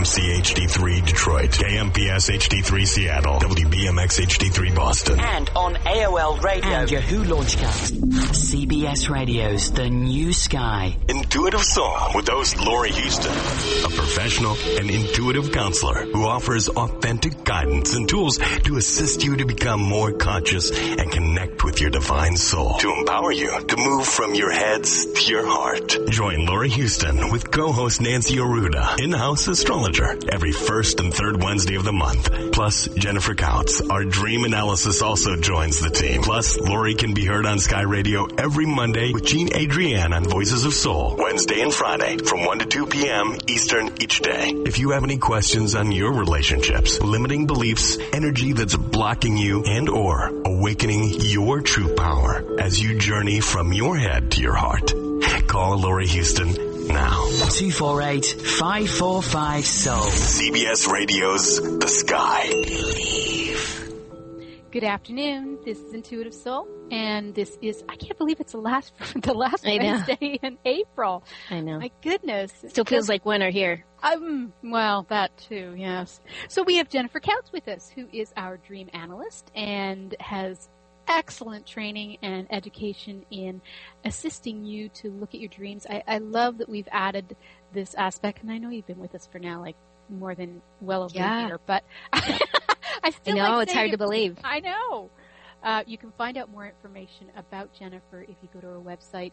KMC HD3 Detroit, KMPS HD3 Seattle, WBMX HD3 Boston. And on AOL Radio and Yahoo Launchcast. CBS Radio's The New Sky. Intuitive Soul with host Lori Houston, a professional and intuitive counselor who offers authentic guidance and tools to assist you to become more conscious and connect with your divine soul, to empower you to move from your heads to your heart. Join Lori Houston with co-host Nancy Aruda, in-house astrologer, every first and third Wednesday of the month. Plus, Jennifer Couts, our dream analysis, also joins the team. Plus, Lori can be heard on Sky Radio every Monday with Jean Adrienne on Voices of Soul, Wednesday and Friday from 1 to 2 p.m. Eastern each day. If you have any questions on your relationships, limiting beliefs, energy that's blocking you, and or awakening your true power as you journey from your head to your heart, call Lori Houston now. 248-545-SOUL. CBS Radio's The Sky. Good afternoon. This is Intuitive Soul, and this is, I can't believe it's the last Wednesday in April. I know. My goodness. Still feels like winter here. Well, that too, yes. So we have Jennifer Couts with us, who is our dream analyst and has excellent training and education in assisting you to look at your dreams. I love that we've added this aspect, and I know you've been with us for now like more than well over a year, but I know it's hard to believe. I know. You can find out more information about Jennifer if you go to her website,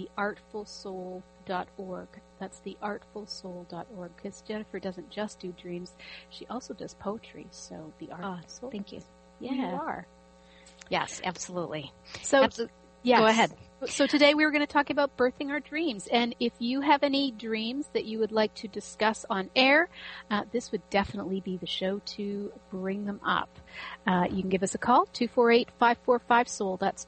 theartfulsoul.org. That's theartfulsoul.org, because Jennifer doesn't just do dreams; she also does poetry. So the Artful Soul. Thank you. Yeah, you are. Yes, absolutely. So, yes. Go ahead. So today we were going to talk about birthing our dreams. And if you have any dreams that you would like to discuss on air, this would definitely be the show to bring them up. You can give us a call, 248-545-SOUL. That's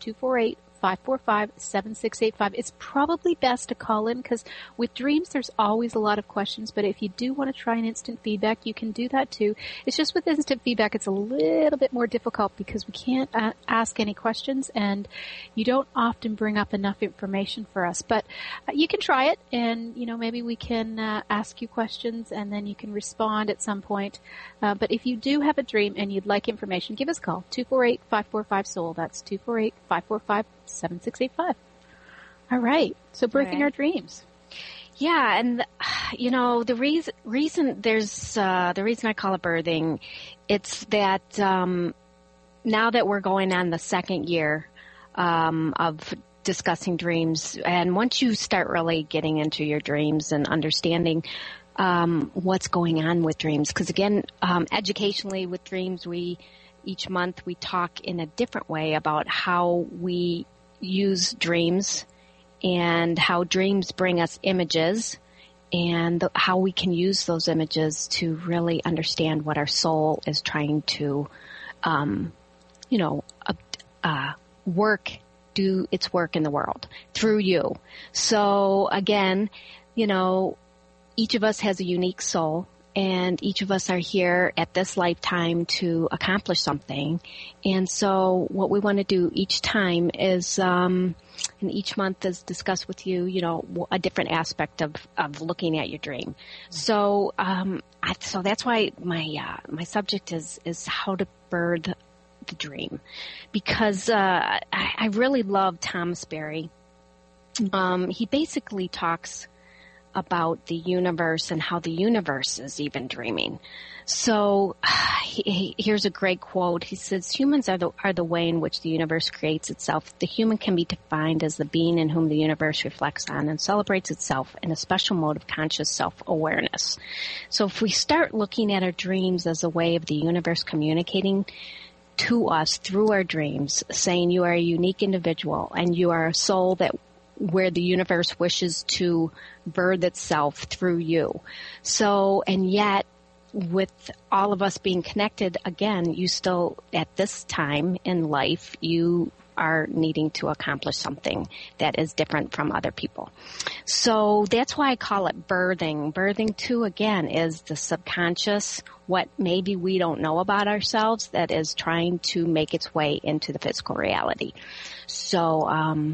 248-545-7685. It's probably best to call in because with dreams there's always a lot of questions, but if you do want to try an instant feedback, you can do that too. It's just with instant feedback it's a little bit more difficult because we can't ask any questions and you don't often bring up enough information for us. But you can try it and, maybe we can ask you questions and then you can respond at some point. But if you do have a dream and you'd like information, give us a call, 248-545-SOUL. That's 248-545-7685. All right. So birthing our dreams. Yeah. And, the reason I call it birthing, it's that, now that we're going on the second year, of discussing dreams, and once you start really getting into your dreams and understanding, what's going on with dreams, because again, educationally with dreams, each month we talk in a different way about how we use dreams and how dreams bring us images and how we can use those images to really understand what our soul is trying to, do its work in the world through you. So again, each of us has a unique soul. And each of us are here at this lifetime to accomplish something. And so what we want to do each time is, and each month is discuss with you, a different aspect of looking at your dream. So, so that's why my subject is how to birth the dream. Because, I really love Thomas Berry. He basically talks about the universe and how the universe is even dreaming. So here's a great quote. He says, humans are the way in which the universe creates itself. The human can be defined as the being in whom the universe reflects on and celebrates itself in a special mode of conscious self-awareness. So if we start looking at our dreams as a way of the universe communicating to us through our dreams, saying you are a unique individual and you are a soul where the universe wishes to birth itself through you. So, and yet, with all of us being connected, again, you still, at this time in life, you are needing to accomplish something that is different from other people. So that's why I call it birthing. Birthing, too, again, is the subconscious, what maybe we don't know about ourselves that is trying to make its way into the physical reality. So,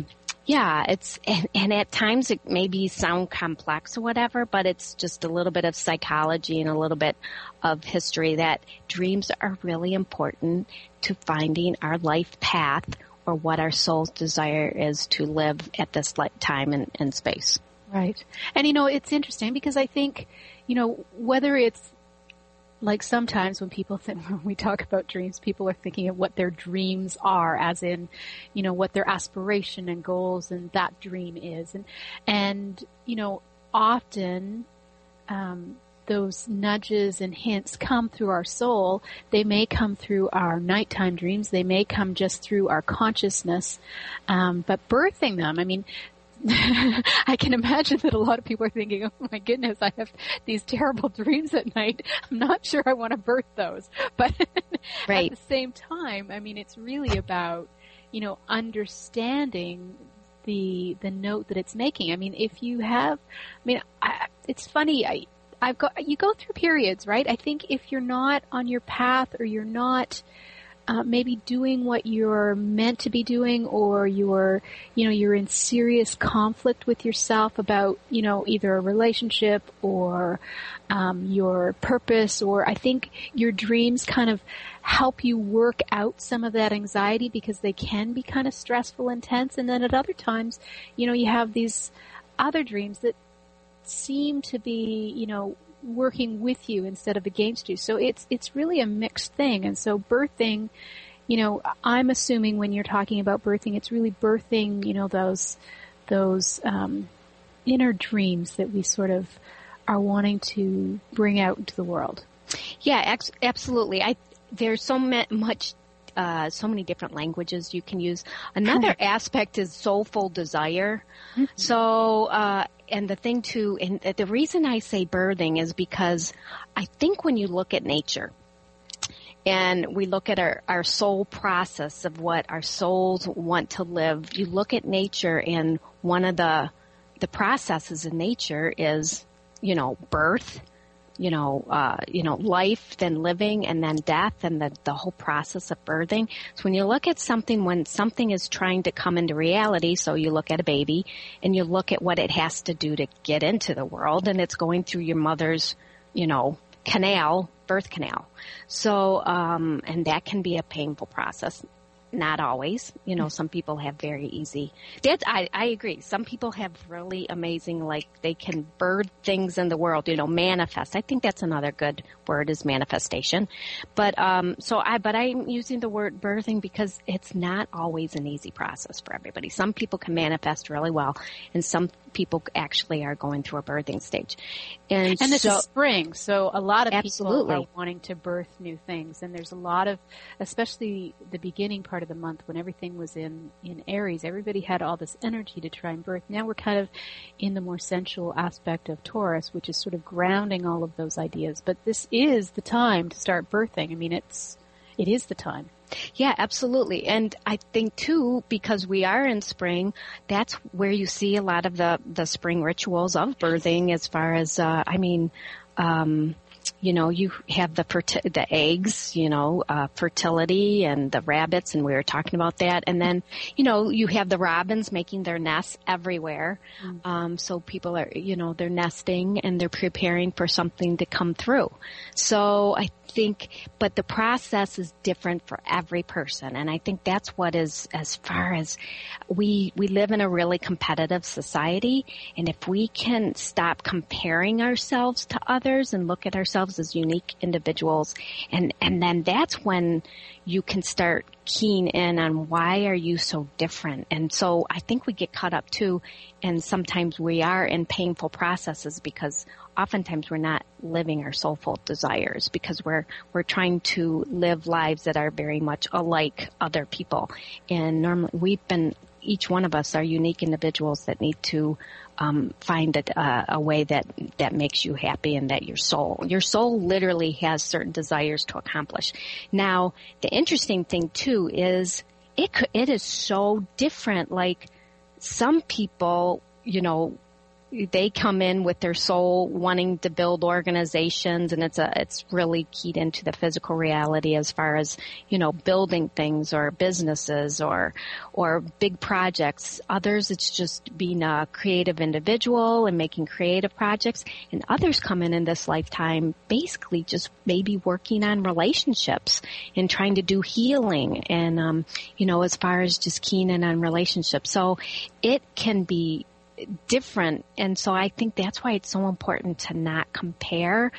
Yeah, and at times it maybe sound complex or whatever, but it's just a little bit of psychology and a little bit of history that dreams are really important to finding our life path or what our soul's desire is to live at this time and space. Right. And, it's interesting because I think, whether it's like sometimes when when we talk about dreams, people are thinking of what their dreams are, as in, what their aspiration and goals and that dream is. And often, those nudges and hints come through our soul. They may come through our nighttime dreams. They may come just through our consciousness. But birthing them, I can imagine that a lot of people are thinking, oh my goodness, I have these terrible dreams at night. I'm not sure I want to birth those. But right. At the same time, it's really about, understanding the note that it's making. If you have, it's funny, you go through periods, right? I think if you're not on your path or you're not maybe doing what you're meant to be doing, or you're in serious conflict with yourself about, either a relationship or your purpose, or I think your dreams kind of help you work out some of that anxiety because they can be kind of stressful, intense. And then at other times, you have these other dreams that seem to be, working with you instead of against you. So it's really a mixed thing. And so birthing, I'm assuming when you're talking about birthing, it's really birthing, those inner dreams that we sort of are wanting to bring out into the world. Yeah, absolutely. There's so much, so many different languages you can use. Another aspect is soulful desire. Mm-hmm. So, and the thing too, and the reason I say birthing is because I think when you look at nature and we look at our soul process of what our souls want to live, you look at nature, and one of the processes in nature is, birth, life, then living, and then death, and the whole process of birthing. So when you look at something, when something is trying to come into reality, so you look at a baby and you look at what it has to do to get into the world, and it's going through your mother's, birth canal. So, and that can be a painful process. Not always. Some people have very easy. I agree. Some people have really amazing, they can birth things in the world, manifest. I think that's another good word, is manifestation. But, but I'm using the word birthing because it's not always an easy process for everybody. Some people can manifest really well, and some people actually are going through a birthing stage. And this is spring, so a lot of absolutely. people are wanting to birth new things, and there's a lot of, especially the beginning part of the month when everything was in Aries, everybody had all this energy to try and birth. Now we're kind of in the more sensual aspect of Taurus, which is sort of grounding all of those ideas. But this is the time to start birthing. It is the time. Yeah, absolutely. And I think too, because we are in spring, that's where you see a lot of the spring rituals of birthing, as far as, you have the eggs, fertility, and the rabbits, and we were talking about that. And then, you have the robins making their nests everywhere. Mm-hmm. So people are, they're nesting and they're preparing for something to come through. So I think, but the process is different for every person. And I think that's what is, as far as we live in a really competitive society. And if we can stop comparing ourselves to others and look at ourselves as unique individuals, and then that's when you can start keying in on why are you so different. And so I think we get caught up too, and sometimes we are in painful processes because oftentimes we're not living our soulful desires because we're trying to live lives that are very much alike other people. And normally each one of us are unique individuals that need to find a way that makes you happy, and that your soul literally has certain desires to accomplish. Now, the interesting thing too is it is so different. Like some people, they come in with their soul wanting to build organizations, and it's really keyed into the physical reality as far as, building things or businesses or big projects. Others, it's just being a creative individual and making creative projects. And others come in this lifetime basically just maybe working on relationships and trying to do healing and, as far as just keying in on relationships. So it can be different, and so I think that's why it's so important to not compare.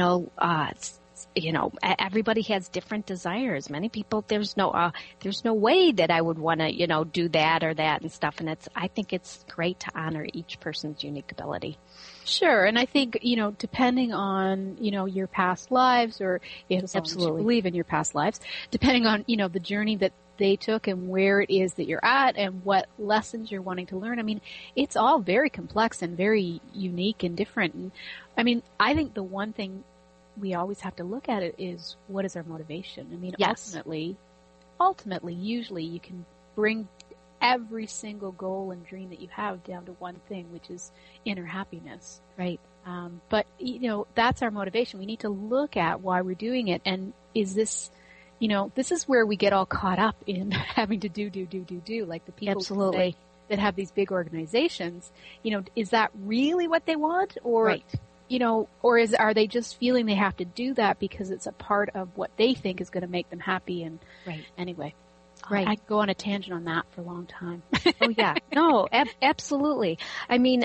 Everybody has different desires. Many people, there's no way that I would want to, do that or that and stuff. And I think it's great to honor each person's unique ability. Sure, and I think, depending on, your past lives, or absolutely you believe in your past lives, depending on, the journey that they took and where it is that you're at and what lessons you're wanting to learn. I mean, it's all very complex and very unique and different. And I mean, I think the one thing we always have to look at it is, what is our motivation? I mean, yes. ultimately, usually you can bring every single goal and dream that you have down to one thing, which is inner happiness. Right. But, that's our motivation. We need to look at why we're doing it. And is this, this is where we get all caught up in having to do, like the people Absolutely. That have these big organizations. Is that really what they want? Or, right. Or are they just feeling they have to do that because it's a part of what they think is going to make them happy? And right. Anyway, right. I could go on a tangent on that for a long time. Oh yeah, no, absolutely. I mean,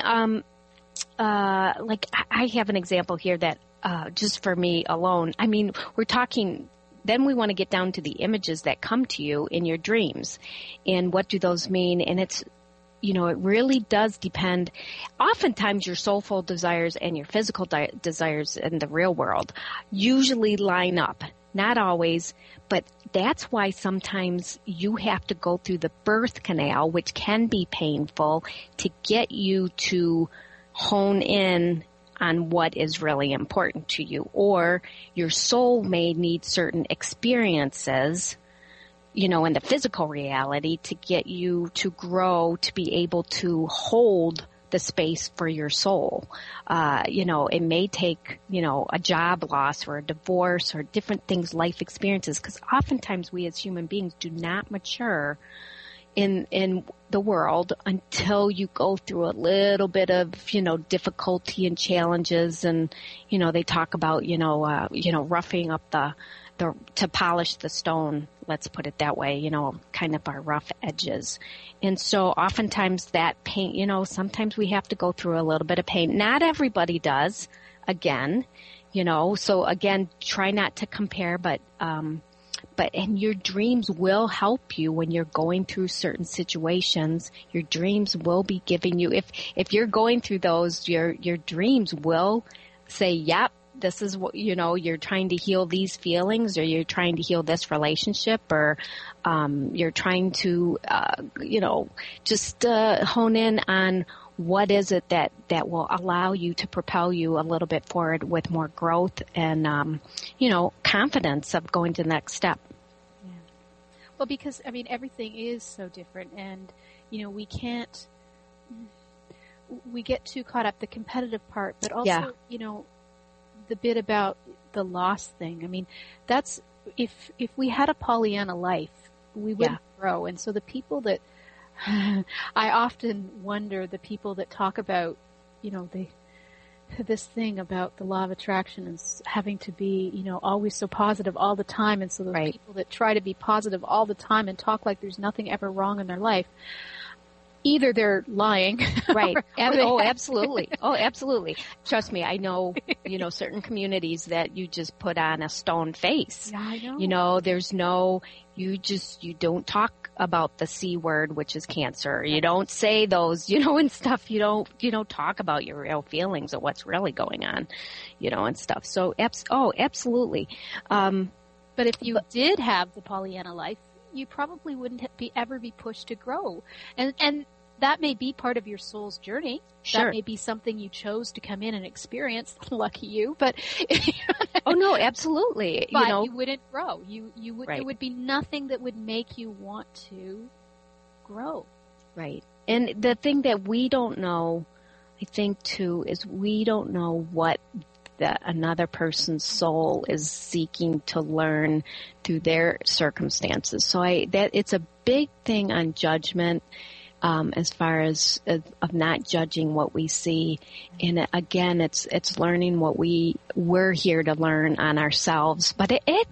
like I have an example here that just for me alone. I mean, we're talking. Then we want to get down to the images that come to you in your dreams, and what do those mean? And it's, it really does depend. Oftentimes your soulful desires and your physical desires in the real world usually line up. Not always, but that's why sometimes you have to go through the birth canal, which can be painful, to get you to hone in on what is really important to you. Or your soul may need certain experiences, in the physical reality to get you to grow, to be able to hold the space for your soul. It may take, a job loss or a divorce or different things, life experiences, because oftentimes we as human beings do not mature in the world until you go through a little bit of, difficulty and challenges. And, they talk about, roughing up to polish the stone, let's put it that way, kind of our rough edges. And so oftentimes that pain, sometimes we have to go through a little bit of pain. Not everybody does, again, so again, try not to compare, but and your dreams will help you when you're going through certain situations. Your dreams will be giving you, if you're going through those, your dreams will say, yep, this is what, you're trying to heal these feelings, or you're trying to heal this relationship, or you're trying to, just hone in on what is it that will allow you to propel you a little bit forward with more growth and, confidence of going to the next step. Yeah. Well, because, everything is so different, and, we get too caught up, the competitive part, but also, the bit about the loss thing. That's, if we had a Pollyanna life, we wouldn't grow. And so the people that, I often wonder, the people that talk about, this thing about the law of attraction is having to be, always so positive all the time. And so those people that try to be positive all the time and talk like there's nothing ever wrong in their life, either they're lying. Right. Absolutely. Oh, absolutely. Trust me, I know, certain communities that you just put on a stone face. Yeah, I know. There's no, you don't talk about the C word, which is cancer. You don't say those, and stuff. You don't talk about your real feelings or what's really going on, and stuff. So, absolutely. But if you did have the Pollyanna life, you probably wouldn't ever be pushed to grow. And that may be part of your soul's journey. Sure. That may be something you chose to come in and experience. Lucky you. But oh no, absolutely. But you wouldn't grow. You would. Right. There would be nothing that would make you want to grow. Right. And the thing that we don't know I think too, is we don't know what another person's soul is seeking to learn through their circumstances. So it's a big thing on judgment, as far as of not judging what we see. And again, it's learning what we're here to learn on ourselves. But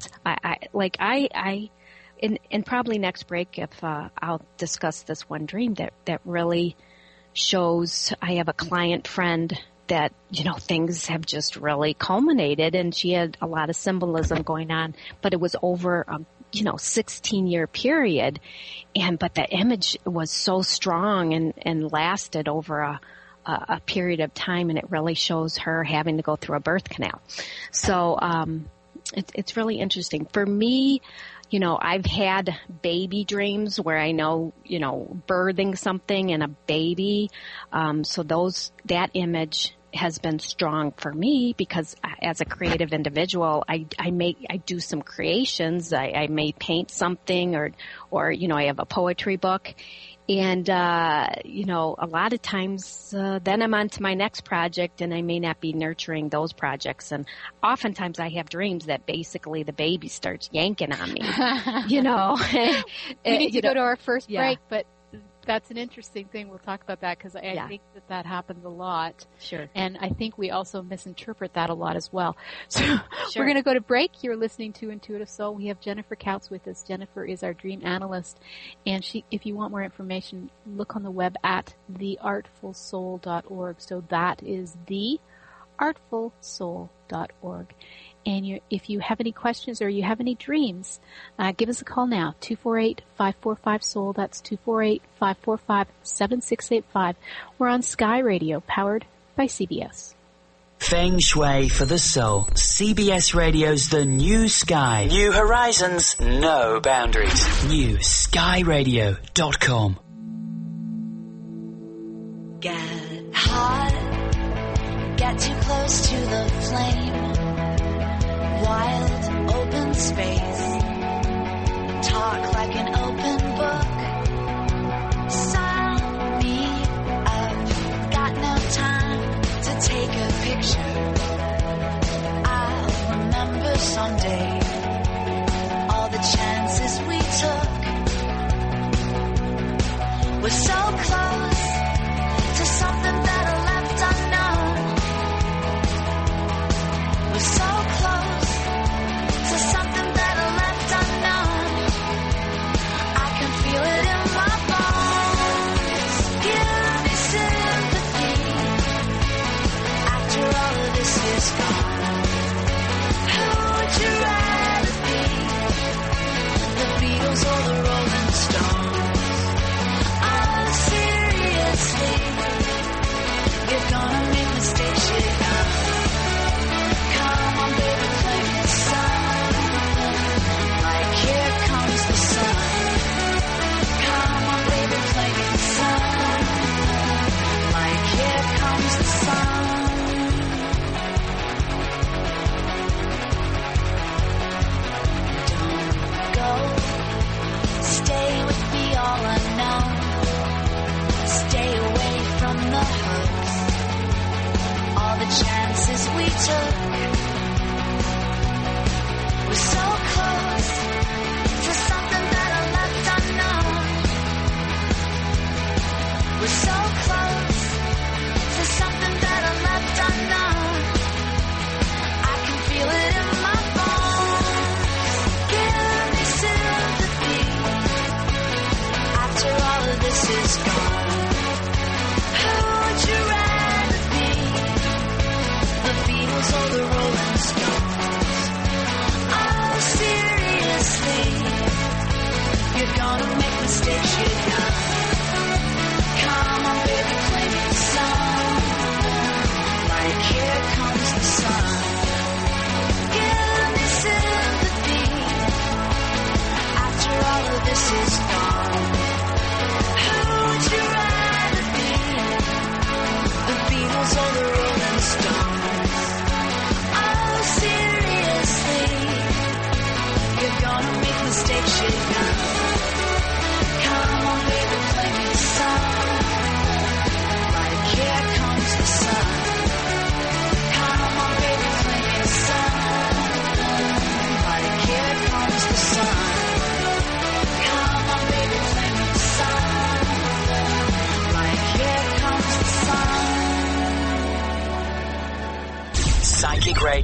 and probably next break, if I'll discuss this one dream that really shows. I have a client friend that, things have just really culminated, and she had a lot of symbolism going on, but it was over a 16-year period, but the image was so strong and lasted over a period of time, and it really shows her having to go through a birth canal. So it's really interesting. For me, I've had baby dreams where I know, birthing something and a baby. So that image has been strong for me because as a creative individual, I do some creations. I may paint something or I have a poetry book. And, a lot of times, then I'm on to my next project and I may not be nurturing those projects. And oftentimes I have dreams that basically the baby starts yanking on me, We need to go to our first break, but that's an interesting thing. We'll talk about that because I think that happens a lot. Sure. And I think we also misinterpret that a lot as well. So we're going to go to break. You're listening to Intuitive Soul. We have Jennifer Kautz with us. Jennifer is our dream analyst. And if you want more information, look on the web at theartfulsoul.org. So that is theartfulsoul.org. And if you have any questions or you have any dreams, give us a call now, 248-545-SOUL. That's 248-545-7685. We're on Sky Radio, powered by CBS. Feng Shui for the soul. CBS Radio's The New Sky. New horizons, no boundaries. NewSkyRadio.com. Get hot, get too close to the flame. Wild, open space. Talk like an open book. Sign me up. Got no time to take a picture. I'll remember someday all the chances we took. We're so close to something better left unknown. We're so close to something better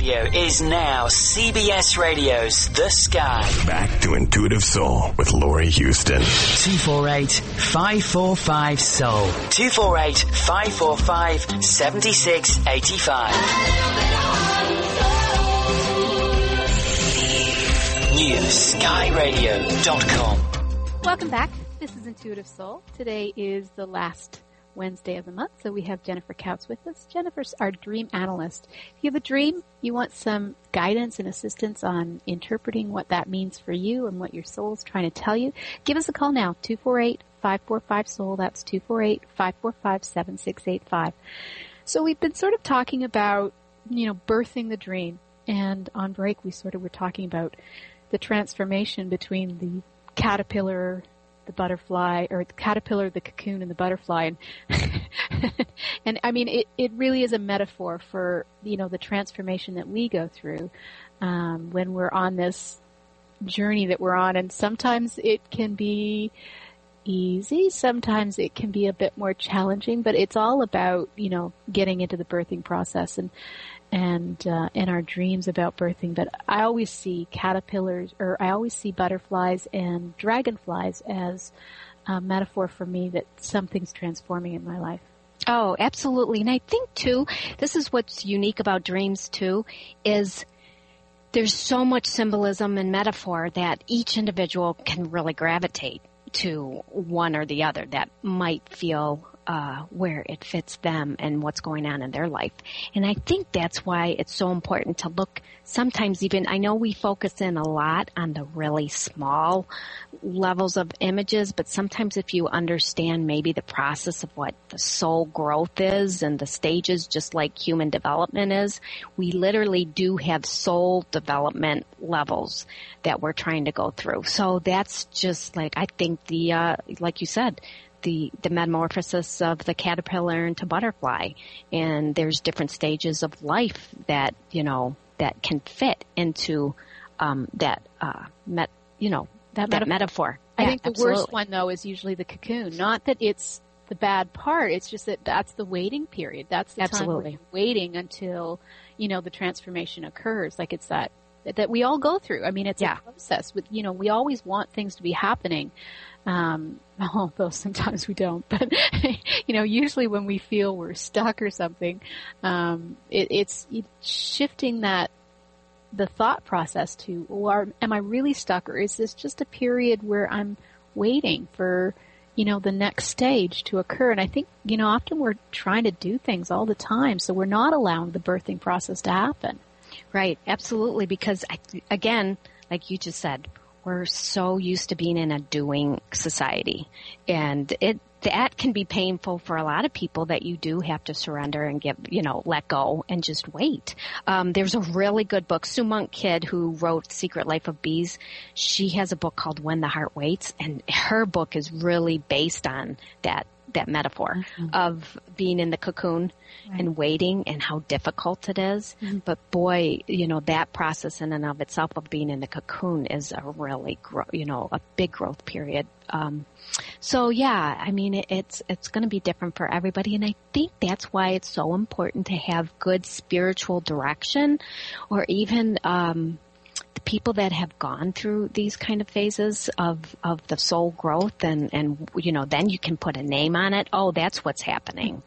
Radio is now CBS Radio's The Sky. Back to Intuitive Soul with Laurie Houston. 248-545-SOUL. 248-545-7685. NewSkyRadio.com. Welcome back. This is Intuitive Soul. Today is the last Wednesday of the month, so we have Jennifer Kautz with us. Jennifer's our dream analyst. If you have a dream, you want some guidance and assistance on interpreting what that means for you and what your soul's trying to tell you, give us a call now, 248-545-SOUL. That's 248-545-7685. So we've been sort of talking about, birthing the dream, and on break we sort of were talking about the transformation between the caterpillar, the butterfly, or the caterpillar, the cocoon, and the butterfly. And I mean, it really is a metaphor for, the transformation that we go through when we're on this journey that we're on. And sometimes it can be easy, sometimes it can be a bit more challenging, but it's all about, getting into the birthing process and our dreams about birthing. But I always see caterpillars, or I always see butterflies and dragonflies as a metaphor for me that something's transforming in my life. Oh, absolutely. And I think, too, this is what's unique about dreams, too, is there's so much symbolism and metaphor that each individual can really gravitate to one or the other that might feel where it fits them and what's going on in their life. And I think that's why it's so important to look sometimes even, I know we focus in a lot on the really small levels of images, but sometimes if you understand maybe the process of what the soul growth is and the stages, just like human development is, we literally do have soul development levels that we're trying to go through. So that's just like, I think like you said, the metamorphosis of the caterpillar into butterfly, and there's different stages of life that that can fit into that metaphor. I think the worst one though is usually the cocoon. Not that it's the bad part; it's just that's the waiting period. That's the time where you're waiting until the transformation occurs. Like it's that we all go through. I mean, it's a process. With we always want things to be happening. Although sometimes we don't, but usually when we feel we're stuck or something, it's shifting the thought process to, am I really stuck, or is this just a period where I'm waiting for, the next stage to occur? And I think, often we're trying to do things all the time, so we're not allowing the birthing process to happen. Right, absolutely, because again, like you just said, we're so used to being in a doing society, and that can be painful for a lot of people, that you do have to surrender and let go and just wait. There's a really good book, Sue Monk Kidd, who wrote Secret Life of Bees. She has a book called When the Heart Waits, and her book is really based on that metaphor of being in the cocoon and waiting and how difficult it is. But boy, that process in and of itself of being in the cocoon is a really, a big growth period. So yeah, I mean, it's going to be different for everybody. And I think that's why it's so important to have good spiritual direction, or even, the people that have gone through these kind of phases of the soul growth, and then you can put a name on it. Oh, that's what's happening,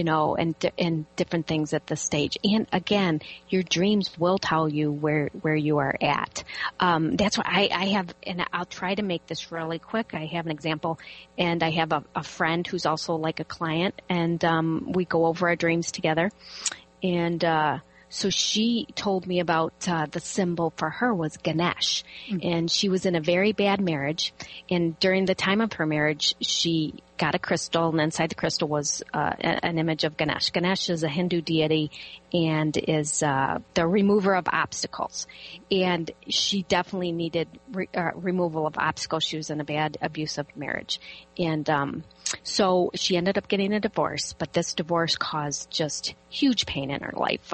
and different things at this stage. And again, your dreams will tell you where you are at. That's why I have, and I'll try to make this really quick. I have an example, and I have a friend who's also like a client, and we go over our dreams together. And so she told me about the symbol for her was Ganesh, and she was in a very bad marriage. And during the time of her marriage, she got a crystal, and inside the crystal was an image of Ganesh. Ganesh is a Hindu deity and is the remover of obstacles. And she definitely needed removal of obstacles. She was in a bad, abusive marriage. And so she ended up getting a divorce, but this divorce caused just huge pain in her life.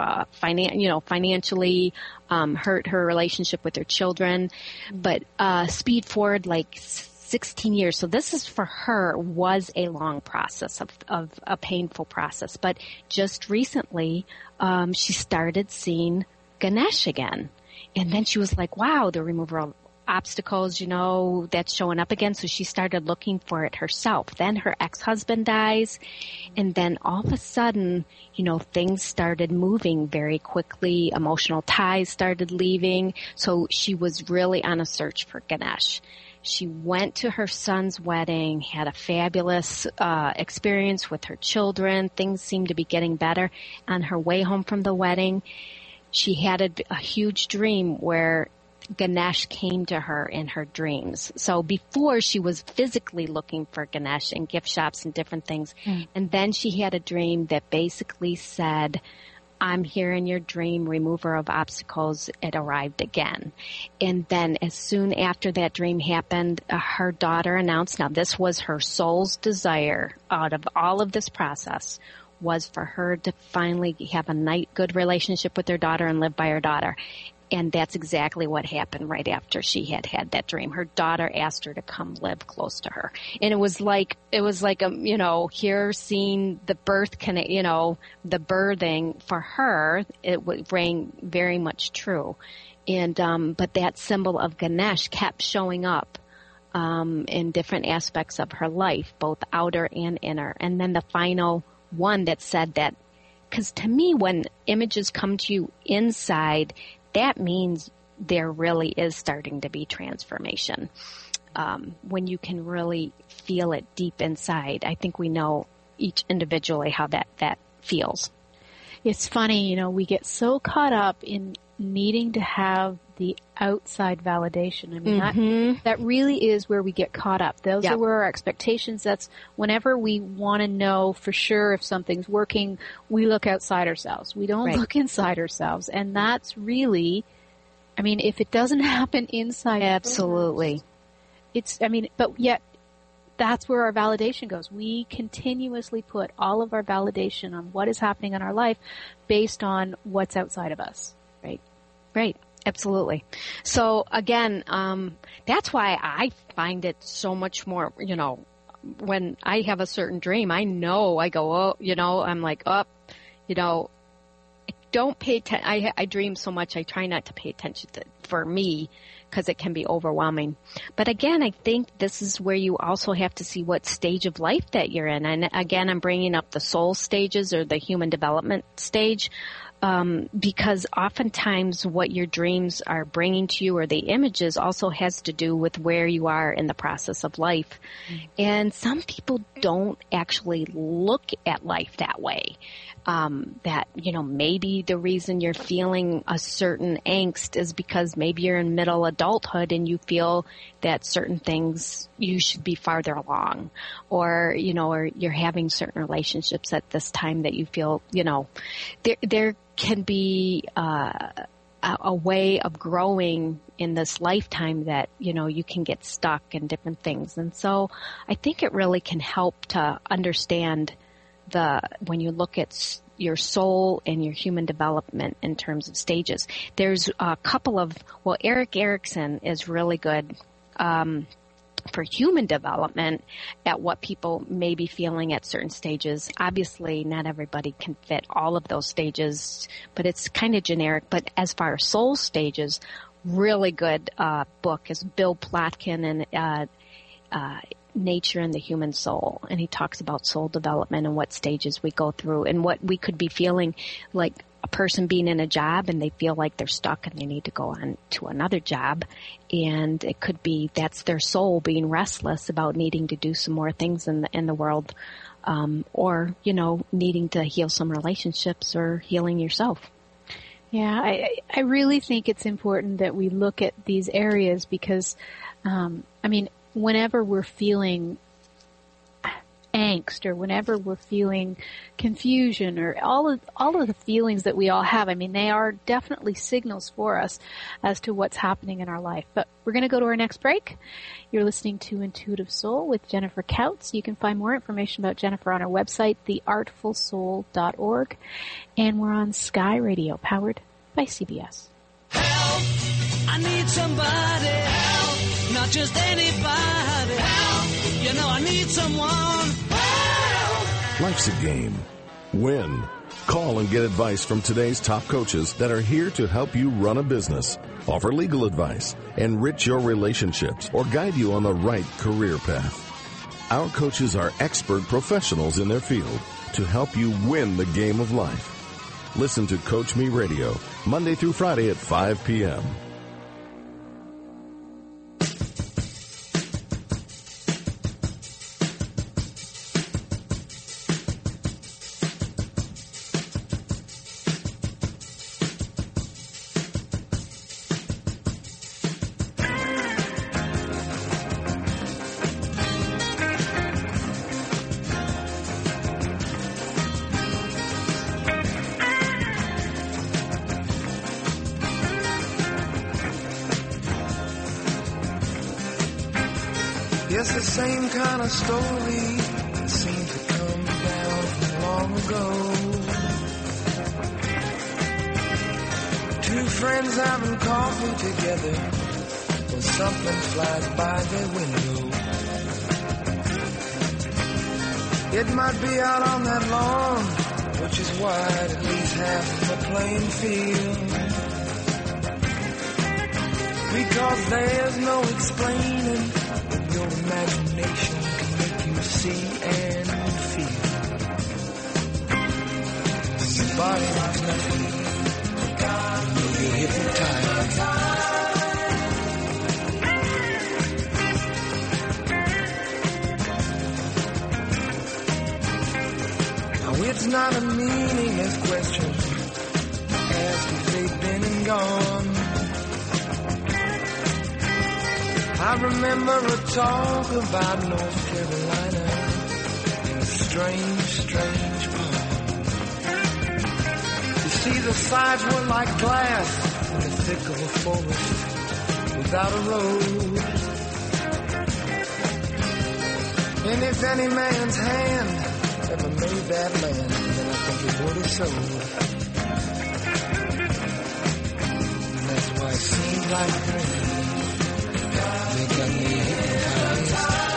Financially, hurt her relationship with her children. But speed forward like 16 years. So this is for her was a long process of a painful process. But just recently, she started seeing Ganesh again. And then she was like, wow, the remover of obstacles, that's showing up again. So she started looking for it herself. Then her ex-husband dies. And then all of a sudden, things started moving very quickly. Emotional ties started leaving. So she was really on a search for Ganesh. She went to her son's wedding, had a fabulous experience with her children. Things seemed to be getting better. On her way home from the wedding, she had a huge dream where Ganesh came to her in her dreams. So before, she was physically looking for Ganesh in gift shops and different things. And then she had a dream that basically said, I'm here in your dream, remover of obstacles. It arrived again. And then as soon after that dream happened, her daughter announced, now this was her soul's desire out of all of this process, was for her to finally have a good relationship with her daughter and live by her daughter. And that's exactly what happened right after she had that dream. Her daughter asked her to come live close to her. And it was like, here seeing the birth, the birthing for her, it rang very much true. And, but that symbol of Ganesh kept showing up, in different aspects of her life, both outer and inner. And then the final one that said that, because to me, when images come to you inside, that means there really is starting to be transformation. When you can really feel it deep inside. I think we know each individually how that feels. It's funny, we get so caught up in needing to have the outside validation. I mean, that really is where we get caught up. Those are where our expectations, that's whenever we want to know for sure if something's working, we look outside ourselves. We don't look inside ourselves. And that's really, if it doesn't happen inside. Absolutely. But yet that's where our validation goes. We continuously put all of our validation on what is happening in our life based on what's outside of us. Right. Absolutely. So again, that's why I find it so much more, when I have a certain dream, I know I go, I'm like, don't pay attention. I dream so much. I try not to pay attention to, for me, because it can be overwhelming. But again, I think this is where you also have to see what stage of life that you're in. And again, I'm bringing up the soul stages or the human development stage. Because oftentimes what your dreams are bringing to you or the images also has to do with where you are in the process of life. And some people don't actually look at life that way. That, maybe the reason you're feeling a certain angst is because maybe you're in middle adulthood and you feel that certain things you should be farther along, or, or you're having certain relationships at this time that you feel, there can be a way of growing in this lifetime that, you can get stuck in different things. And so I think it really can help to understand when you look at your soul and your human development in terms of stages. There's a couple of, Erik Erikson is really good for human development at what people may be feeling at certain stages. Obviously, not everybody can fit all of those stages, but it's kind of generic. But as far as soul stages, really good book is Bill Plotkin and Nature and the Human Soul. And he talks about soul development and what stages we go through and what we could be feeling, like a person being in a job and they feel like they're stuck and they need to go on to another job. And it could be that's their soul being restless about needing to do some more things in the world, or, needing to heal some relationships or healing yourself. Yeah, I really think it's important that we look at these areas because, whenever we're feeling angst or whenever we're feeling confusion or all of the feelings that we all have, they are definitely signals for us as to what's happening in our life. But we're going to go to our next break. You're listening to Intuitive Soul with Jennifer Kautz. You can find more information about Jennifer on our website, theartfulsoul.org. And we're on Sky Radio, powered by CBS. Help! I need somebody. Help! Not just anybody. Help! I need someone. Help! Life's a game. Win Call and get advice from today's top coaches that are here to help you run a business, offer legal advice, enrich your relationships, or guide you on the right career path. Our coaches are expert professionals in their field to help you win the game of life. Listen to Coach Me Radio, Monday through Friday at 5 p.m. It's the same kind of story that seemed to come down from long ago. Two friends having coffee together when something flies by their window. It might be out on that lawn, which is wide, at least half of the playing field. Because there's no explaining what your imagination can make you see and feel. Your body knows nothing, you'll get hypnotized. Now it's not a meaningless question, ask if they've been and gone. I remember a talk about North Carolina in a strange, strange poem. You see, the sides were like glass in the thick of a forest without a road. And if any man's hand ever made that land, then I think it would have sold. And that's why it seems like a dream. They got me hypnotized.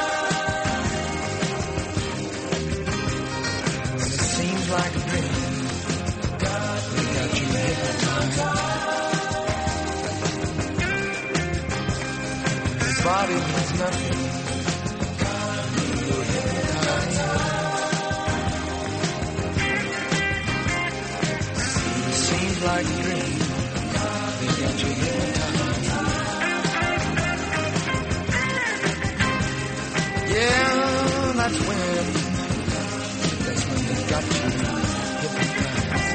When it seems like a dream, they got you hypnotized. Your body means nothing. You're hypnotized. It seems like a dream. They got you hypnotized. Yeah, that's when they got you hypnotized.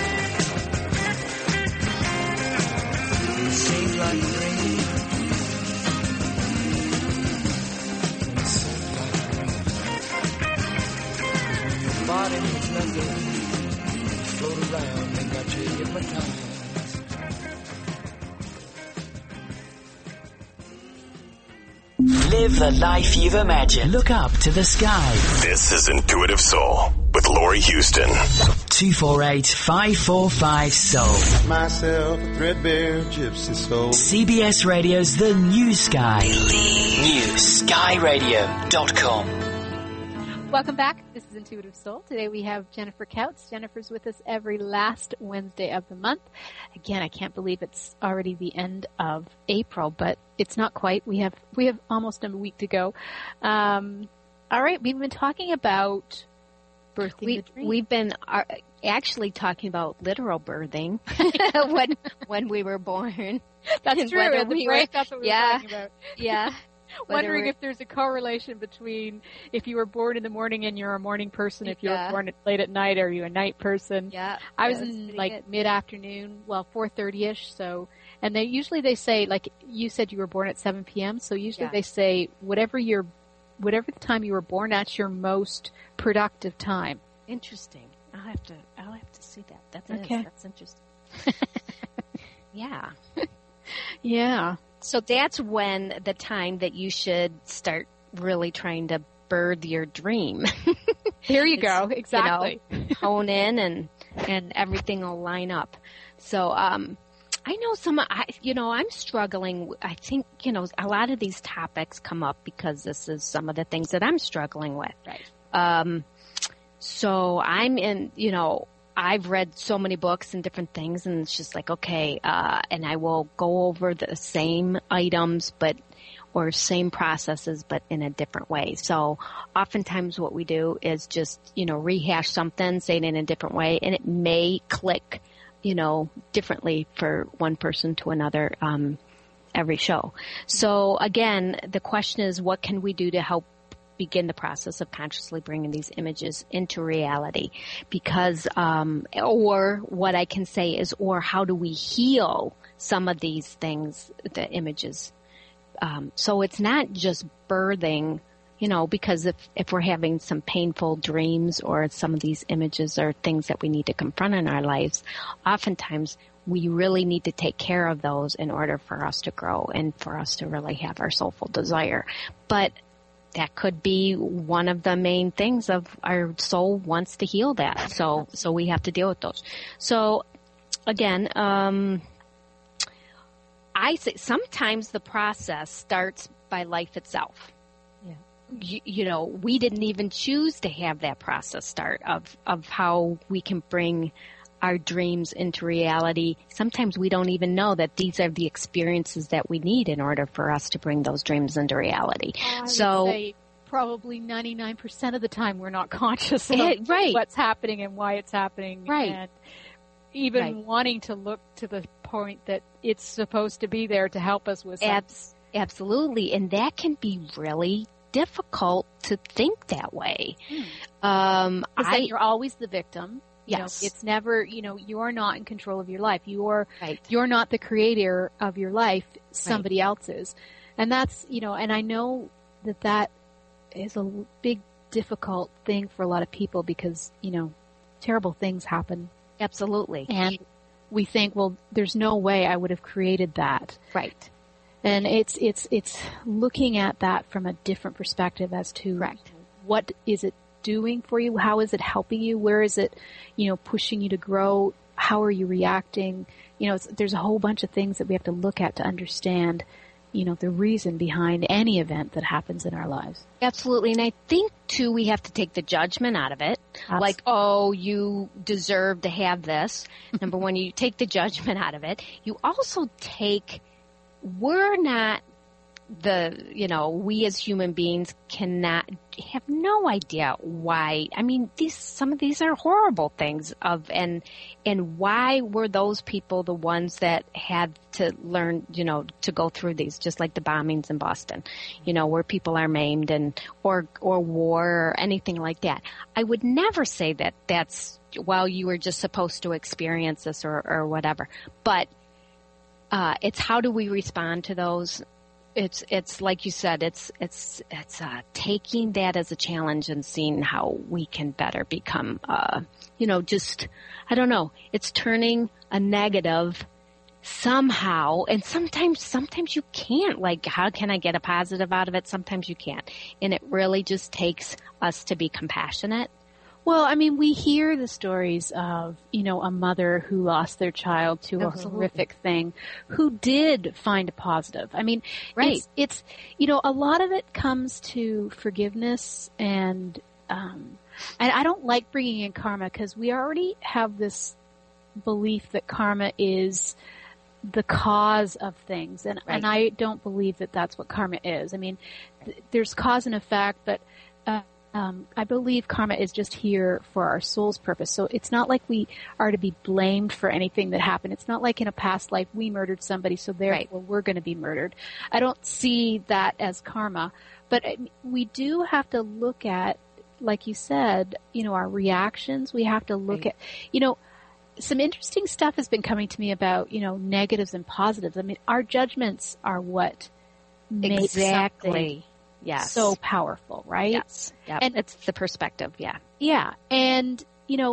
It seems like a dream. It seems like a dream. When your body means nothing, you float around, they got you hypnotized. Live the life you've imagined. Look up to the sky. This is Intuitive Soul with Laurie Houston. 248-545-SOUL. Myself a threadbare gypsy soul. CBS Radio's The New Sky. NewSkyRadio.com. Welcome back. This is Intuitive Soul. Today we have Jennifer Kautz. Jennifer's with us every last Wednesday of the month. Again, I can't believe it's already the end of April, but it's not quite. We have almost a week to go. All right, we've been talking about birthing the dream. We've been actually talking about literal birthing when we were born. That's true. At the break, that's what we were talking about. Yeah. Wondering if there's a correlation between if you were born in the morning and you're a morning person, if you were born late at night, are you a night person? Yeah. I was in mid-afternoon, 4:30ish, so, and they say, like you said you were born at 7 p.m., so usually they say whatever the time you were born at, your most productive time. Interesting. I'll have to see that. That's interesting. Yeah. Yeah. So that's when the time that you should start really trying to birth your dream. Here you go. Exactly. Hone in and everything will line up. So, I know I'm struggling. I think, a lot of these topics come up because this is some of the things that I'm struggling with. Right. So I'm in, I've read so many books and different things, and it's just like, okay, and I will go over the same items, or same processes, but in a different way. So oftentimes what we do is just, rehash something, say it in a different way, and it may click, differently for one person to another, every show. So again, the question is, what can we do to help begin the process of consciously bringing these images into reality? Because, or what I can say is, or how do we heal some of these things, the images? So it's not just birthing, because if we're having some painful dreams or some of these images are things that we need to confront in our lives, oftentimes we really need to take care of those in order for us to grow and for us to really have our soulful desire. But that could be one of the main things of our soul wants to heal that. So we have to deal with those. So again, I say sometimes the process starts by life itself. Yeah. We didn't even choose to have that process start of how we can bring our dreams into reality. Sometimes we don't even know that these are the experiences that we need in order for us to bring those dreams into reality. I would say probably 99% of the time we're not conscious of what's happening and why it's happening. Right. And even wanting to look to the point that it's supposed to be there to help us with something. Absolutely. And that can be really difficult to think that way. You're always the victim. Yes. It's never, you're not in control of your life. You're not the creator of your life. Somebody else is. And that's, and I know that is a big, difficult thing for a lot of people because, terrible things happen. Absolutely. And we think, well, there's no way I would have created that. Right. And it's looking at that from a different perspective as to what is it doing for you? How is it helping you? Where is it, pushing you to grow? How are you reacting? There's a whole bunch of things that we have to look at to understand, the reason behind any event that happens in our lives. Absolutely. And I think, too, we have to take the judgment out of it. Like, oh, you deserve to have this. Number one, you take the judgment out of it. You also we're not we as human beings have no idea why. I mean, some of these are horrible things and why were those people the ones that had to learn, to go through these, just like the bombings in Boston, where people are maimed or war or anything like that. I would never say that that's, you were just supposed to experience this or whatever, but, it's how do we respond to those? It's like you said, it's taking that as a challenge and seeing how we can better become, I don't know, it's turning a negative somehow. And sometimes you can't, like, how can I get a positive out of it? Sometimes you can't. And it really just takes us to be compassionate. Well, I mean, we hear the stories of, a mother who lost their child to a horrific thing, who did find a positive. I mean, it's a lot of it comes to forgiveness and I don't like bringing in karma because we already have this belief that karma is the cause of things. And I don't believe that that's what karma is. I mean, there's cause and effect, but, I believe karma is just here for our soul's purpose. So it's not like we are to be blamed for anything that happened. It's not like in a past life we murdered somebody, so therefore we're going to be murdered. I don't see that as karma. But we do have to look at, like you said, our reactions. We have to look at, some interesting stuff has been coming to me about, negatives and positives. I mean, our judgments are what makes something so powerful, right? Yes. Yep. And it's the perspective, Yeah. And,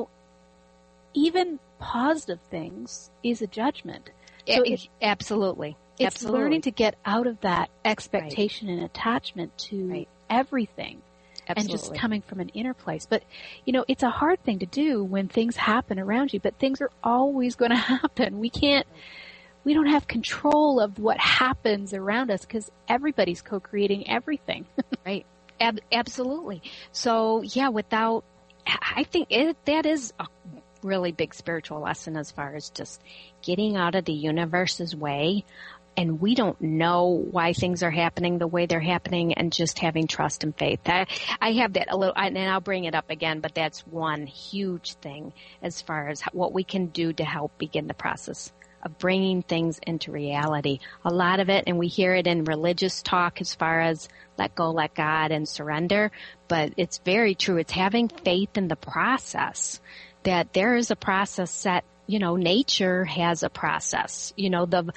even positive things is a judgment. So absolutely. It's learning to get out of that expectation and attachment to everything. Absolutely. And just coming from an inner place. But, it's a hard thing to do when things happen around you, but things are always going to happen. We don't have control of what happens around us because everybody's co-creating everything. Right. Absolutely. So, I think that is really big spiritual lesson as far as just getting out of the universe's way. And we don't know why things are happening the way they're happening, and just having trust and faith. I have that a little, and I'll bring it up again, but that's one huge thing as far as what we can do to help begin the process of bringing things into reality. A lot of it, and we hear it in religious talk as far as let go, let God, and surrender, but it's very true. It's having faith in the process, that there is a process that, nature has a process. The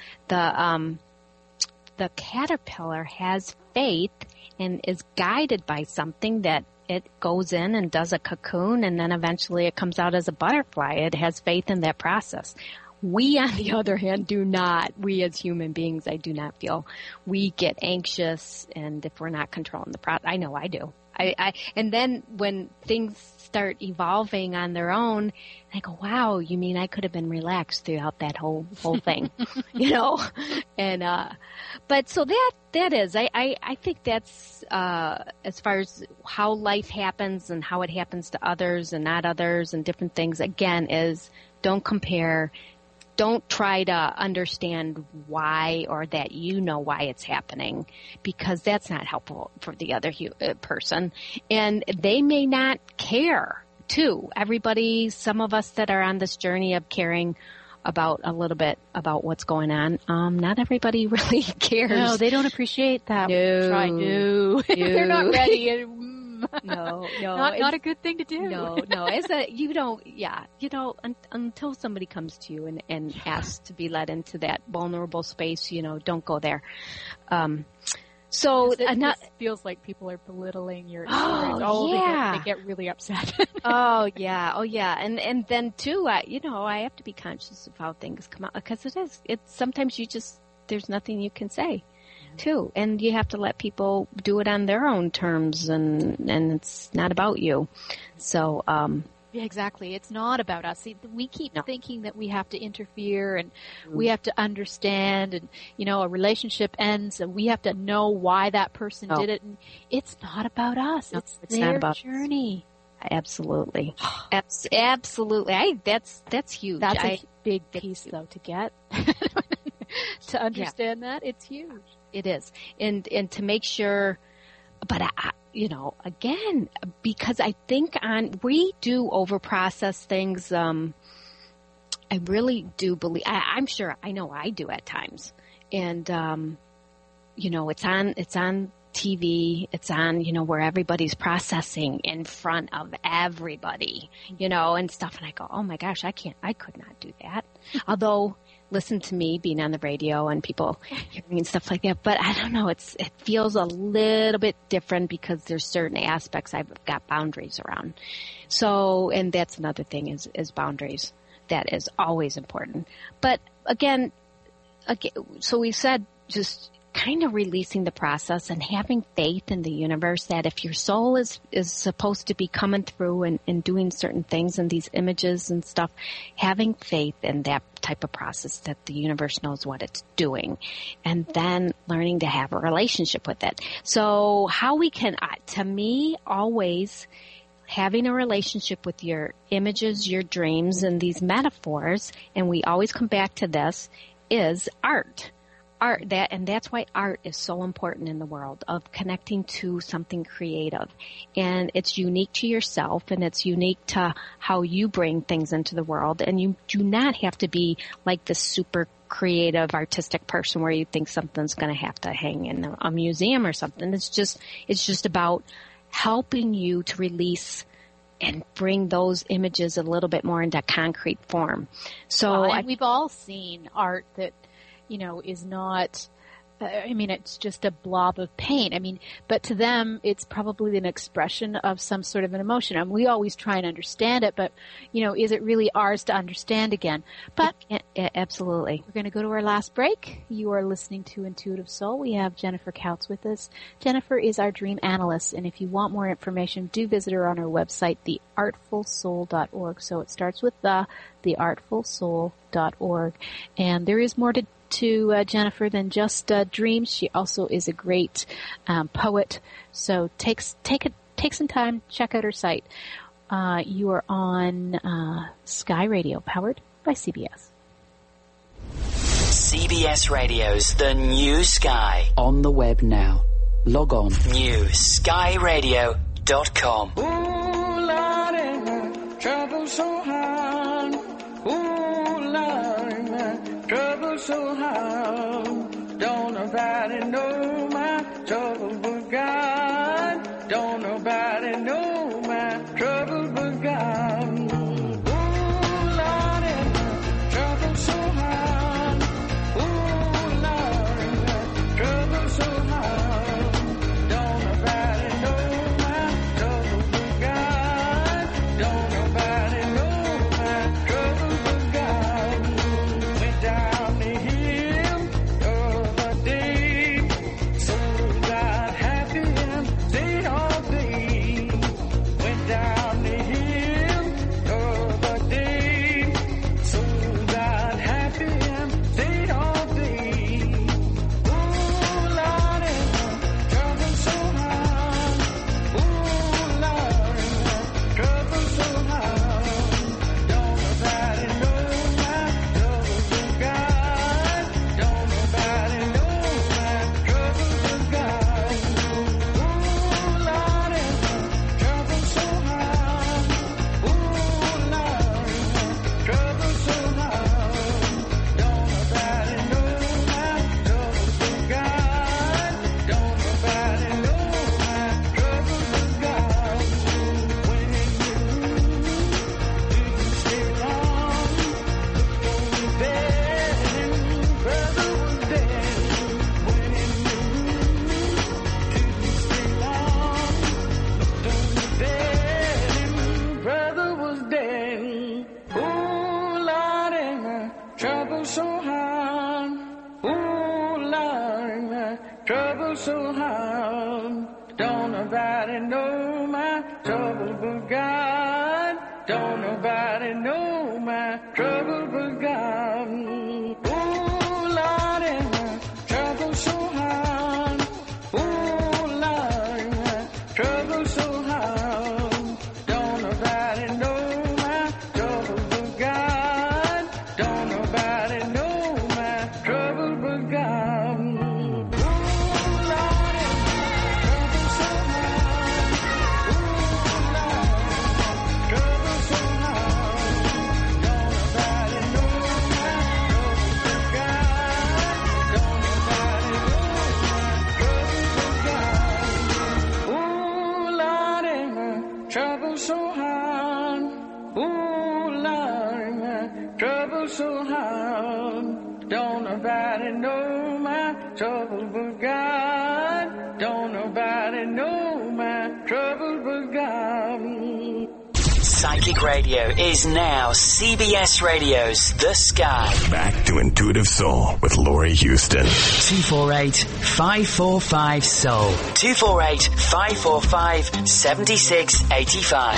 caterpillar has faith and is guided by something that it goes in and does a cocoon, and then eventually it comes out as a butterfly. It has faith in that process. We, on the other hand, do not. We as human beings, I do not feel. We get anxious, and if we're not controlling the process, I know I do. And then when things start evolving on their own, I go, wow, you mean I could have been relaxed throughout that whole thing, And, but so that is, I think that's, as far as how life happens and how it happens to others and not others and different things, again, is don't compare. Don't try to understand why, or that why it's happening, because that's not helpful for the other person. And they may not care, too. Everybody, some of us that are on this journey of caring about a little bit about what's going on, not everybody really cares. No, they don't appreciate that. No. Try to. They're not ready. No, not a good thing to do. No, until somebody comes to you and asks to be let into that vulnerable space, don't go there. So it feels like people are belittling your experience. They get really upset. Oh yeah. And then too, I have to be conscious of how things come out, because it's sometimes there's nothing you can say. Too, and you have to let people do it on their own terms, and it's not about you. So, yeah, exactly. It's not about us. See, we keep thinking that we have to interfere and we have to understand, and a relationship ends and we have to know why that person did it. And it's not about us. It's their journey. Absolutely, absolutely. That's huge. That's a big piece, though, to get to understand that. It's huge. It is. And to make sure, but again, because I think we do overprocess things. I really do believe, I'm sure, I know I do at times. And, it's on TV, it's on, where everybody's processing in front of everybody, and stuff. And I go, oh my gosh, I could not do that. Although, listen to me being on the radio and people hearing and stuff like that. But I don't know, it feels a little bit different because there's certain aspects I've got boundaries around. So, and that's another thing is boundaries. That is always important. But again, so we said just kind of releasing the process and having faith in the universe that if your soul is supposed to be coming through and doing certain things and these images and stuff, having faith in that type of process that the universe knows what it's doing, and then learning to have a relationship with it. So how we can, to me, always having a relationship with your images, your dreams, and these metaphors, and we always come back to this, is art. And that's why art is so important in the world of connecting to something creative. And it's unique to yourself, and it's unique to how you bring things into the world. And you do not have to be like this super creative, artistic person where you think something's going to have to hang in a museum or something. It's just about helping you to release and bring those images a little bit more into concrete form. So we've all seen art that, is not, it's just a blob of paint. But to them, it's probably an expression of some sort of an emotion. And we always try and understand it, but, is it really ours to understand again? But absolutely. We're going to go to our last break. You are listening to Intuitive Soul. We have Jennifer Kautz with us. Jennifer is our dream analyst. And if you want more information, do visit her on her website, theartfulsoul.org. So it starts with theartfulsoul.org. And there is more to Jennifer than just dreams. She also is a great poet. So take some time, check out her site. You are on Sky Radio, powered by CBS. CBS Radio's The New Sky. On the web now. Log on. newskyradio.com. Ooh, Lordy, my trouble so hard. Ooh, Lordy, my trouble so hard. Don't nobody know my trouble but God. Don't nobody know my trouble but God. So hard, don't nobody know my trouble but God. Don't nobody know my trouble but God. Ooh, Lordy, my trouble so hard. Ooh, Lordy, my trouble so hard. Don't nobody know my trouble but God. Don't nobody know my trouble but God. So hard, don't nobody know my trouble but God. Don't nobody know my trouble but God. Psychic Radio is now CBS Radio's The Sky. Back to Intuitive Soul with Laurie Houston. 248-545-SOUL. 248-545-7685.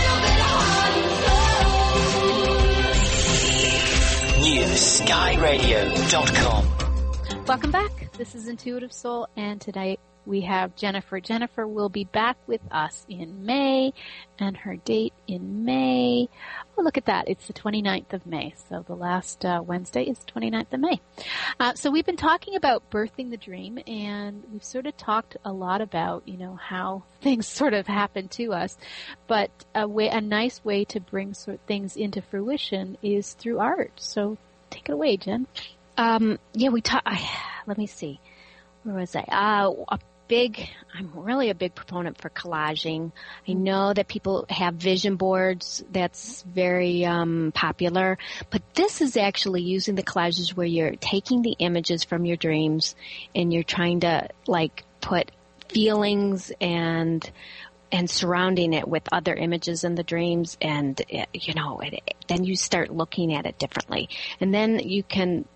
newskyradio.com. Welcome back. This is Intuitive Soul, and today we have Jennifer. Jennifer will be back with us in May, and her date in May, oh, look at that. It's the 29th of May. So the last Wednesday is the 29th of May. So we've been talking about birthing the dream, and we've sort of talked a lot about, how things sort of happen to us. But a nice way to bring things into fruition is through art. So take it away, Jen. We talked, let me see. Where was I? I'm really a big proponent for collaging. I know that people have vision boards. That's very popular. But this is actually using the collages where you're taking the images from your dreams and you're trying to put feelings and surrounding it with other images in the dreams, and then you start looking at it differently, and then you can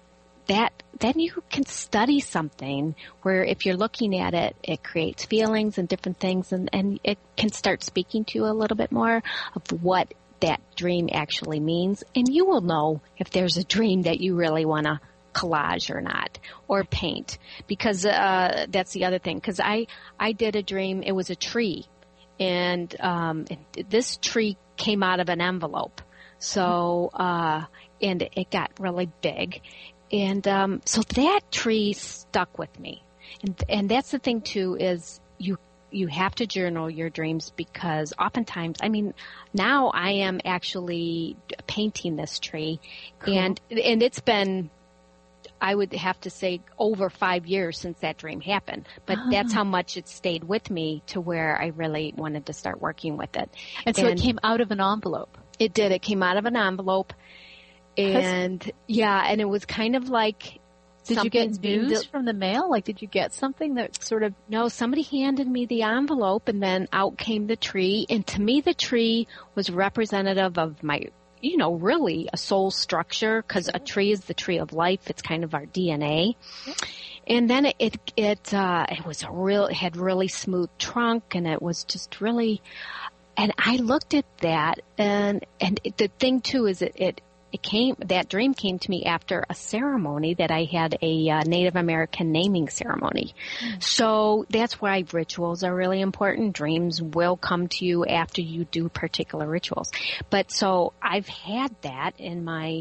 study something where if you're looking at it, it creates feelings and different things, and it can start speaking to you a little bit more of what that dream actually means, and you will know if there's a dream that you really want to collage or not, or paint, because that's the other thing, because I did a dream. It was a tree. And this tree came out of an envelope. So, and it got really big. And so that tree stuck with me. And that's the thing, too, is you have to journal your dreams, because oftentimes, I mean, now I am actually painting this tree. Cool. And it's been, I would have to say, over 5 years since that dream happened. But that's how much it stayed with me, to where I really wanted to start working with it. And so it came out of an envelope. It did. It came out of an envelope. And and it was kind of like, did you get news from the mail? Like, did you get something that sort of... No, somebody handed me the envelope, and then out came the tree. And to me, the tree was representative of my, really a soul structure, because a tree is the tree of life. It's kind of our DNA. And then it had really smooth trunk, and it was just really, and I looked at that, and the thing too is that dream came to me after a ceremony that I had, a Native American naming ceremony. So that's why rituals are really important. Dreams will come to you after you do particular rituals. But so I've had that in my,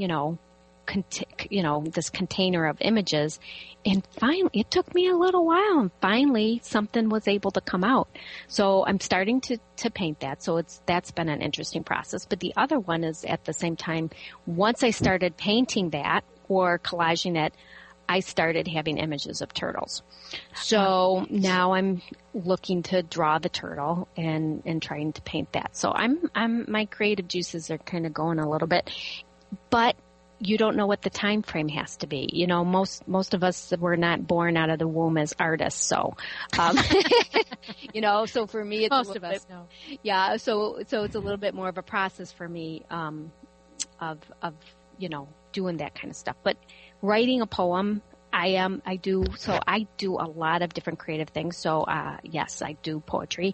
this container of images, and finally, it took me a little while, and finally something was able to come out. So I'm starting to paint that. So that's been an interesting process. But the other one is, at the same time, once I started painting that or collaging it, I started having images of turtles. So now I'm looking to draw the turtle and trying to paint that. So my creative juices are kind of going a little bit, but you don't know what the time frame has to be. Most of us were not born out of the womb as artists. So, so for me, it's most of us know. Yeah. So it's a little bit more of a process for me, of doing that kind of stuff. But writing a poem, I do a lot of different creative things. So, yes, I do poetry.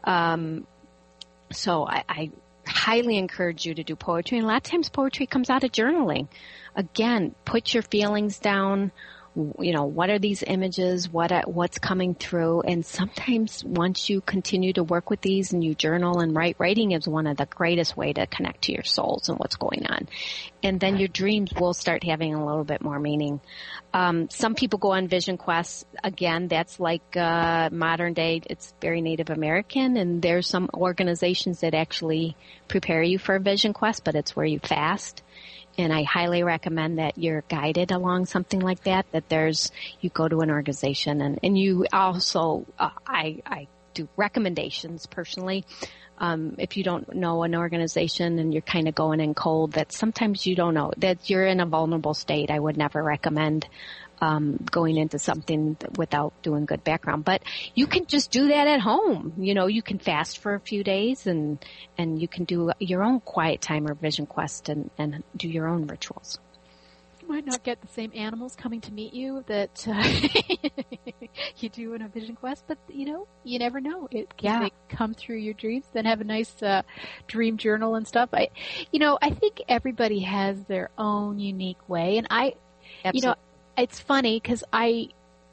So I highly encourage you to do poetry. And a lot of times poetry comes out of journaling. Again, put your feelings down. What are these images? What's coming through? And sometimes once you continue to work with these and you journal and writing is one of the greatest way to connect to your souls and what's going on. And then your dreams will start having a little bit more meaning. Some people go on vision quests. Again, that's like modern day. It's very Native American, and there's some organizations that actually prepare you for a vision quest, but it's where you fast. And I highly recommend that you're guided along something like that, you go to an organization and you also, I do recommendations personally. If you don't know an organization and you're kind of going in cold, that sometimes you don't know that you're in a vulnerable state. I would never recommend going into something without doing good background. But you can just do that at home. You can fast for a few days and you can do your own quiet time or vision quest and do your own rituals. You might not get the same animals coming to meet you that you do in a vision quest, but you never know. They come through your dreams. Then have a nice dream journal and stuff. I think everybody has their own unique way, and Absolutely. It's funny because I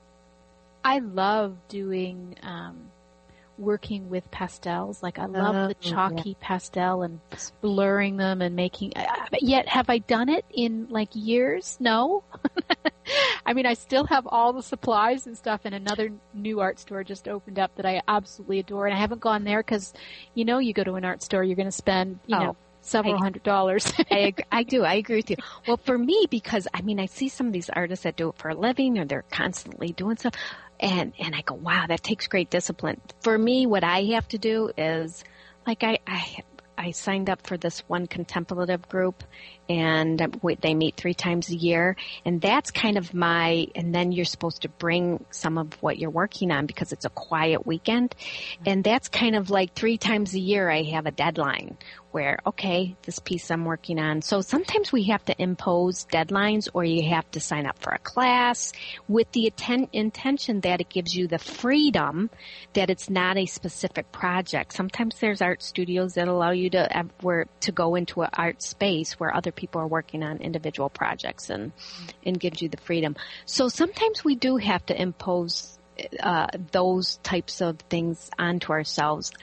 love doing working with pastels. Like I love the chalky pastel and blurring them and making. Yet have I done it in like years? No. I mean, I still have all the supplies and stuff, and another new art store just opened up that I absolutely adore, and I haven't gone there because, you go to an art store, you're going to spend, several $100s. I do. I agree with you. Well, for me, because I see some of these artists that do it for a living, or they're constantly doing stuff, and I go, wow, that takes great discipline. For me, what I have to do is, like, I signed up for this one contemplative group, and they meet 3 times a year, and that's kind of and then you're supposed to bring some of what you're working on because it's a quiet weekend, and that's kind of like 3 times a year I have a deadline where, okay, this piece I'm working on. So sometimes we have to impose deadlines, or you have to sign up for a class with the intention that it gives you the freedom that it's not a specific project. Sometimes there's art studios that allow you to go into an art space where other people are working on individual projects and gives you the freedom. So sometimes we do have to impose those types of things onto ourselves.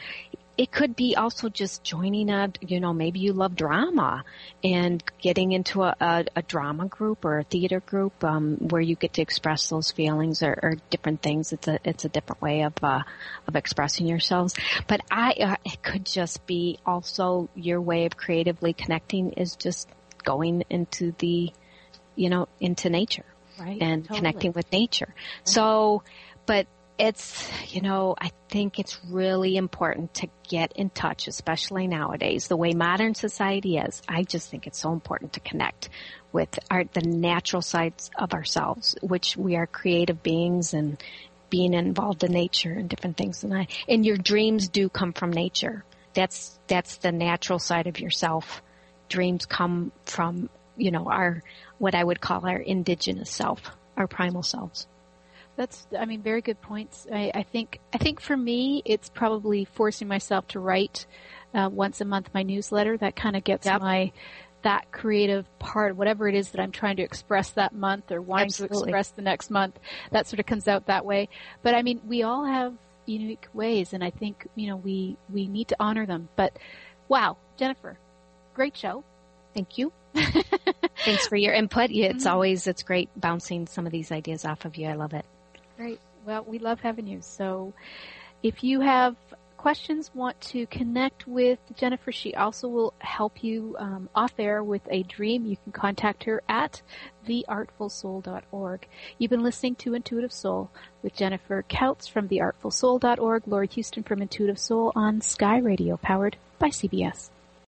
it could be also just joining maybe you love drama and getting into a drama group or a theater group where you get to express those feelings or different things. It's a different way of expressing yourselves. But it could just be also your way of creatively connecting is just going into into nature, right? And totally. Connecting with nature. Mm-hmm. So, but it's, I think it's really important to get in touch, especially nowadays, the way modern society is. I just think it's so important to connect with the natural sides of ourselves, which we are creative beings and being involved in nature and different things. And your dreams do come from nature. That's the natural side of yourself. Dreams come from, what I would call our indigenous self, our primal selves. That's, very good points. I think for me, it's probably forcing myself to write once a month my newsletter. That kind of gets that creative part, whatever it is that I'm trying to express that month or wanting to express the next month. That sort of comes out that way. But we all have unique ways, and I think we need to honor them. But wow, Jennifer, great show. Thank you. Thanks for your input. It's great bouncing some of these ideas off of you. I love it. Great. Well, we love having you. So if you have questions, want to connect with Jennifer, she also will help you off air with a dream. You can contact her at theartfulsoul.org. You've been listening to Intuitive Soul with Jennifer Kautz from theartfulsoul.org, Laurie Houston from Intuitive Soul on Sky Radio, powered by CBS.